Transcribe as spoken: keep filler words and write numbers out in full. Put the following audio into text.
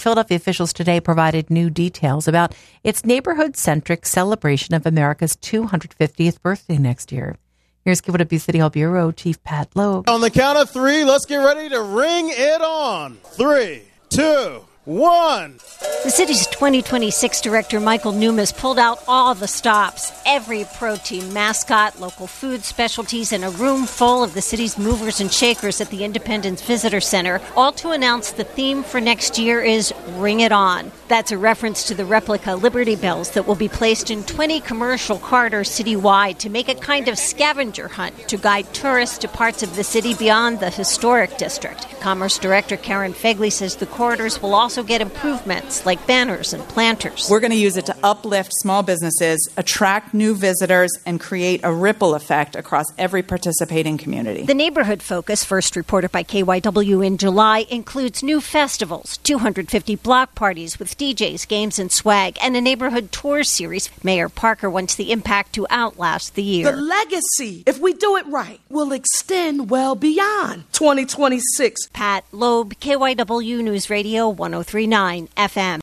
Philadelphia officials today provided new details about its neighborhood-centric celebration of America's two hundred fiftieth birthday next year. Here's K Y W City Hall Bureau Chief Pat Loeb. On the count of three, let's get ready to ring it on. Three, two, one. The city's twenty twenty-six director, Michael Numas, pulled out all the stops, every pro team mascot, local food specialties, and a room full of the city's movers and shakers at the Independence Visitor Center, all to announce the theme for next year is Ring It On. That's a reference to the replica Liberty Bells that will be placed in twenty commercial corridors citywide to make a kind of scavenger hunt to guide tourists to parts of the city beyond the historic district. Commerce Director Karen Fegley says the corridors will also get improvements like banners and planters. We're going to use it to uplift small businesses, attract new visitors, and create a ripple effect across every participating community. The neighborhood focus, first reported by K Y W in July, includes new festivals, two hundred fifty block parties with D Js, games, and swag, and a neighborhood tour series. Mayor Parker wants the impact to outlast the year. The legacy, if we do it right, will extend well beyond twenty twenty-six. Pat Loeb, K Y W News Radio one oh three point nine F M.